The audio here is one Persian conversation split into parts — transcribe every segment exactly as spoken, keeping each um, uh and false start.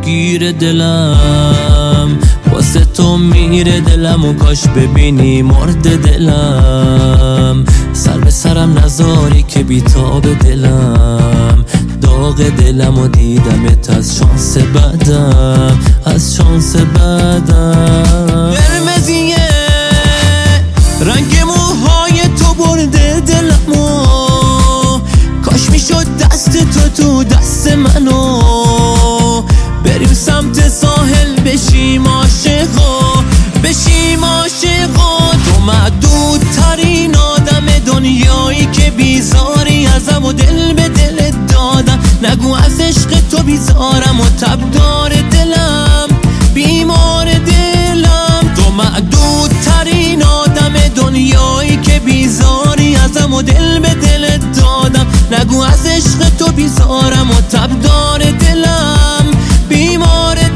گیر دلم، واسه تو میره دلم و کاش ببینی مرد دلم. سر به سرم نذاری که بیتاب دلم، داغ دلم و دیدمت از شانس بدم، از شانس بدم. قرمزیه رنگ موهای تو برده دلمو، کاش میشد دست تو تو دست منو، بریم سمت ساحل بشیم عاشقا، بشیم عاشقا. تو معدود ترین آدم دنیایی که بیزاری ازم و دل به دلت دادم. نگو از عشق تو بیزارم و تبدار دلم، بیمار دلم. تو معدود ترین آدم دنیایی که بیزاری ازم و دل به دلت دادم. نگو از عشق تو بیزارم و تبدار دلم، بیمار دلم.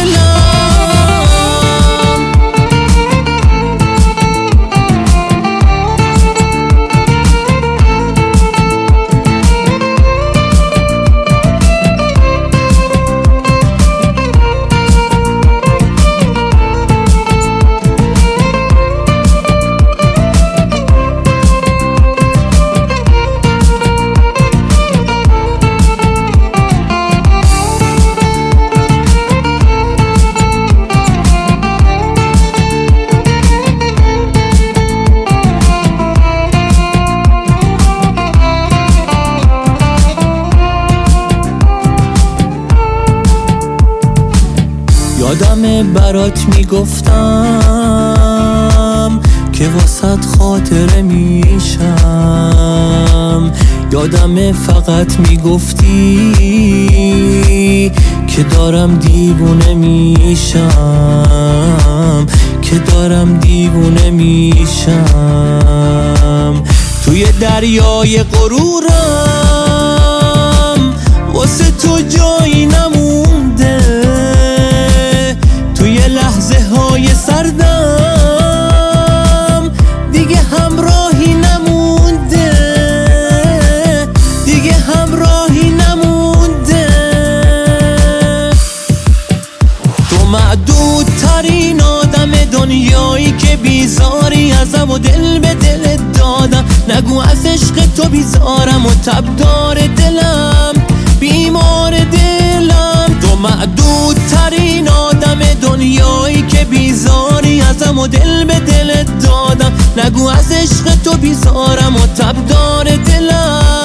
یادم برات میگفتم که واسط خاطره میشم، یادم فقط میگفتی که دارم دیوونه میشم، که دارم دیوونه میشم. توی دریای غرورم واسه تو جایی نمونده، توی لحظه های سردم دیگه همراهی نمونده، دیگه همراهی نمونده. تو معدود ترین آدم دنیایی که بیزاری ازم و دل به دلت دادم. نگو از عشق تو بیزارم و تبدار دلم، بیمار دلم. تو معدود ترین آدم دنیایی که بیزاری ازم و دل به دلت دادم. نگو از عشق تو بیزارم و تبدار دلم.